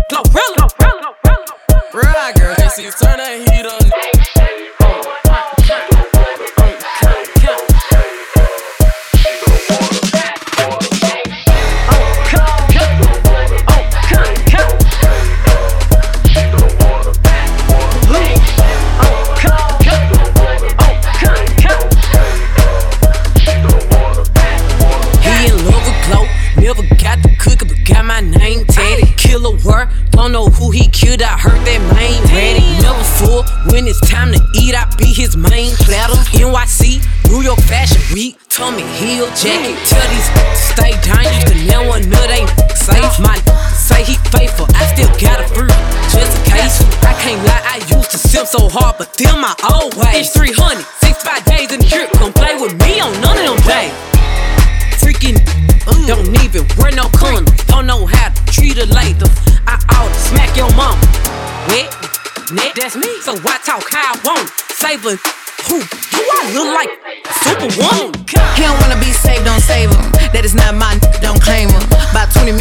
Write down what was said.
Glorilla. Right, girl. Hey, see, turn that heat up. Never got the cookie, but got my name tatted. Killer work, don't know who he killed, I heard that main ready. Never full, when it's time to eat, I be his main platter. NYC, New York Fashion Week, Tommy Hill jacket. Tell these stay dangerous, cause now one nut ain't safe. My say he faithful, I still got a fruit, just in case. I can't lie, I used to simp so hard, but them my old ways. It's 300, 65 days in the trip, come play with me on none of them days. Freaking don't even wear no condom. Don't know how to treat her later. I ought to smack your mama. Wet, neck, that's me. So I talk how I want. Savor who? Do I look like Superwoman? He don't wanna be saved, don't save him. That is not mine, don't claim him. About 20